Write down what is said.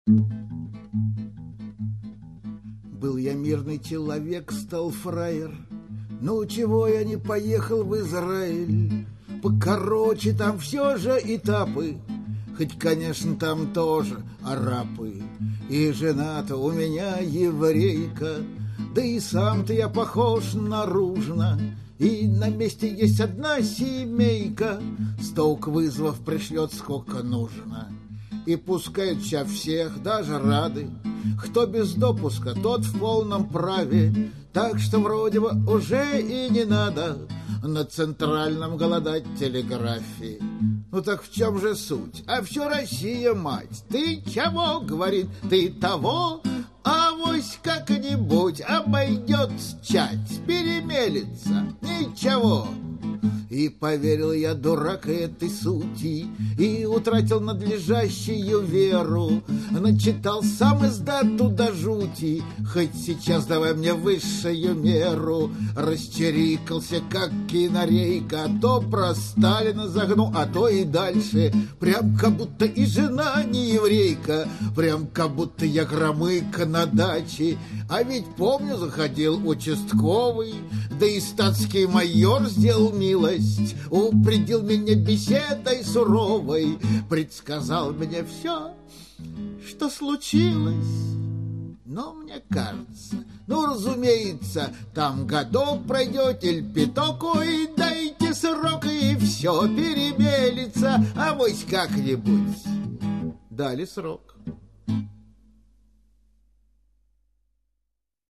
Был я мирный человек, стал фраер. Ну, чего я не поехал в Израиль? Покороче там все же этапы, хоть, конечно, там тоже арапы. И жена-то у меня еврейка, да и сам-то я похож наружно. И на месте есть одна семейка, 100 вызовов пришлет сколько нужно. И пускают ща всех, даже рады. Кто без допуска, тот в полном праве. Так что вроде бы уже и не надо на центральном голодать телеграфе. Ну так в чем же суть? А все Россия, мать. Ты чего, говорит, ты того? Авось как-нибудь обойдется чать, перемелется, ничего. И поверил я, дурак, этой сути, и утратил надлежащую веру. Начитал сам издату до жути, хоть сейчас давай мне высшую меру. Расчерикался, как кинорейка, то про Сталина загну, а то и дальше. Прям как будто и жена не еврейка, прям как будто я громыка на даче. А ведь помню, заходил участковый, да и статский майор сделал милость, упредил меня беседой суровой, предсказал мне все, что случилось. Но мне кажется, ну, разумеется, там годок пройдет или пяток, ой, дайте срок, и все перемелится, авось как-нибудь. Дали срок.